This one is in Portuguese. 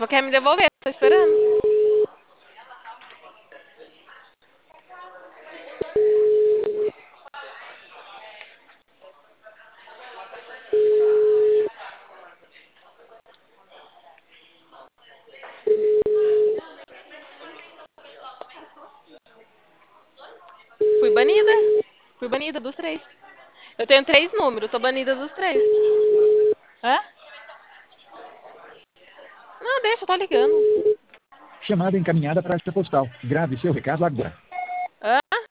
Quer me devolver? Tô esperando. Fui banida. Fui banida dos três. Eu tenho 3 números, tô banida dos 3. Hã? Não, deixa, eu tô ligando. Chamada encaminhada para esta postal. Grave seu recado agora.